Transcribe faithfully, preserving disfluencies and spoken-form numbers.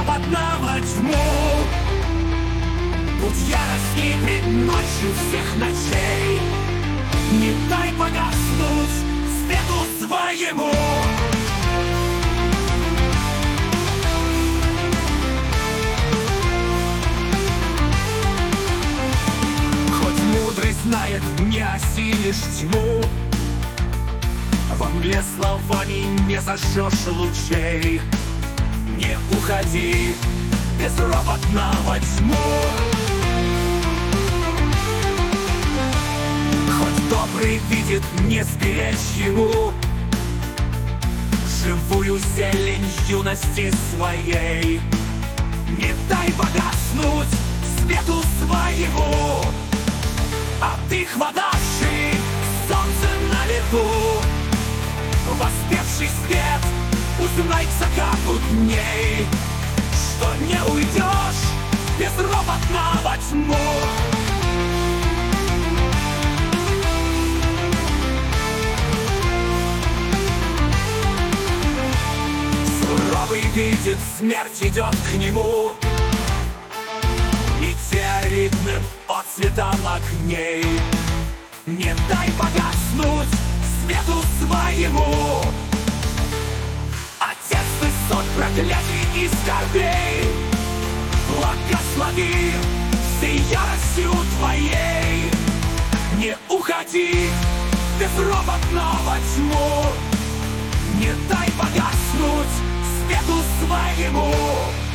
безропотно во тьму. Будь яростней пред ночью всех ночей, не дай погаснуть свету своему. Хоть мудрость знает, не осилишь тьму, во мгле словами не зажжешь лучей. Не уходи безропотно во тьму. Хоть добрый видит, не сберечь ему живую зелень юности своей. Не дай погаснуть свету своему, а ты, хватавший солнце на лету, воспевший свет, узнай за каплю дней, что не уйдешь безропотно во тьму. Суровый видит, смерть идет к нему, и теоритным отцветом огней. Не дай погаснуть свету своему, Отец высот, проклятий и скорбей, благослови всей яростью твоей. Не уходи безропотно во тьму, не дай погаснуть свету своему.